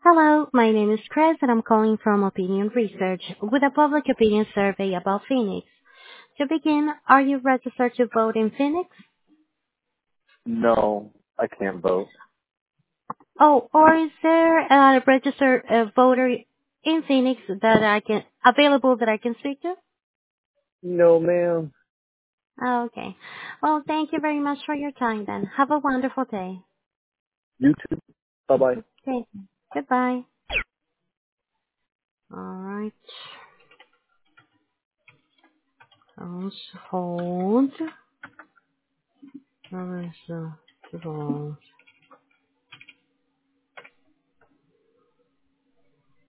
Hello, my name is Chris and I'm calling from Opinion Research with a public opinion survey about Phoenix. To begin, are you registered to vote in Phoenix? No, I can't vote. Oh, or is there a registered voter in Phoenix that I can speak to? No, ma'am. Oh, okay. Well, thank you very much for your time then. Have a wonderful day. You too. Bye bye. Thank you. Goodbye. Alright. Let's hold. Where is the vote?